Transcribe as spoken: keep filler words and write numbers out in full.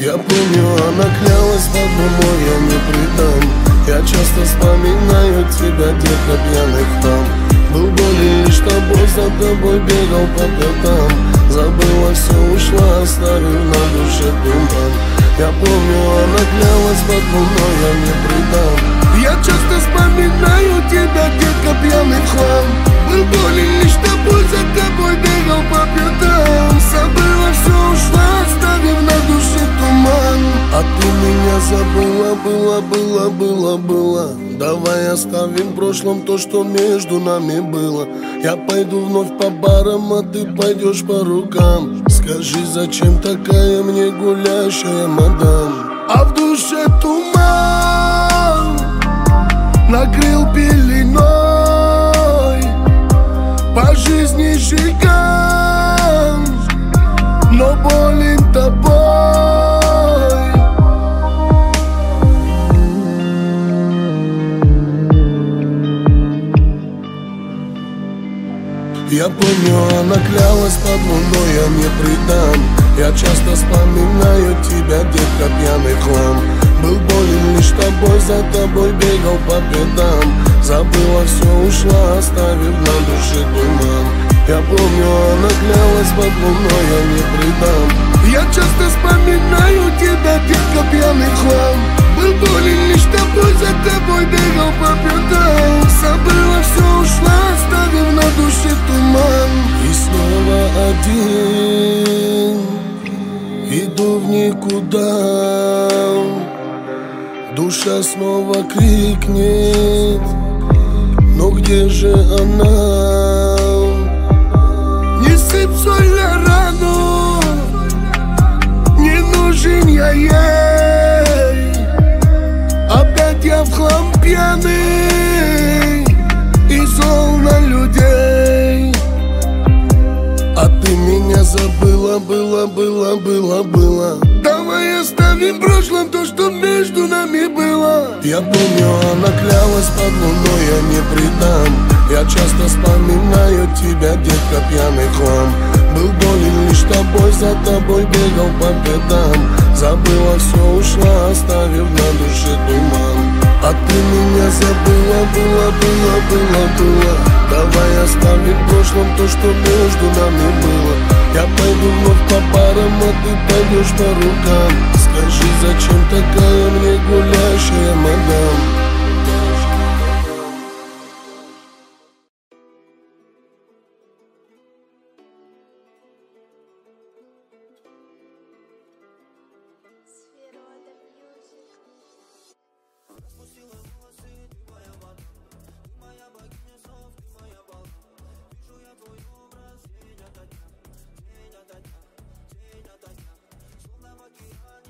Я помню, она клялась под луной, я не предам. Я часто вспоминаю тебя, детка, пьяный хлам. Был болен лишь тобой, за тобой бегал по пятам. Забыла все, ушла, оставив на душе туман. Я помню, она клялась под луной, я не предам. Я часто вспоминаю тебя, детка, пьяный хлам. Был болен лишь тобой, за тобой бегал по пятам. Забыла все, ушла, оставив на душе туман. А ты меня забыла, было, было, было, было. Давай оставим в прошлом то, что между нами было. Я пойду вновь по барам, а ты пойдешь по рукам. Скажи, зачем такая мне гулящая мадам? А в душе туман накрыл пеленой, по жизни жиган, но болен тобой. Я помню, она клялась под луной, я не предам. Я часто вспоминаю тебя, детка, пьяный хлам. Был болен лишь тобой, за тобой бегал по пятам. Забыла все, ушла, оставив на душе туман. Я помню, она клялась под луной, я не предам. Я часто вспоминаю тебя, детка, пьяный хлам. Был болен лишь тобой, за тобой бегал по пятам. Забыла все, ушла, оставив на душе туман. И снова один иду в никуда. Душа снова крикнет, но где же она? Не сыпь соль на рану, не нужен я ей. Опять я в хлам пьяный и зол на людей. А ты меня забыла, было, было, было, было. Давай оставим в прошлом то, что между нами было. Я помню, она клялась под луной, я не предам. Я часто вспоминаю тебя, детка, пьяный хлам. Был болен лишь тобой, за тобой бегал по пятам. Забыла все, ушла, оставив на душе туман. А ты меня забыла, было, было, было, было. Давай оставим в прошлом то, что между нами было. Я пойду вновь по парам, а ты пойдешь по рукам. Скажи, зачем такая мне гулящая мадам? Распустила волосы, ты моя вода, ты моя богиня снов, ты моя балда. Вижу я твой образ день ото дня, день ото дня, день ото дня. Словно в океане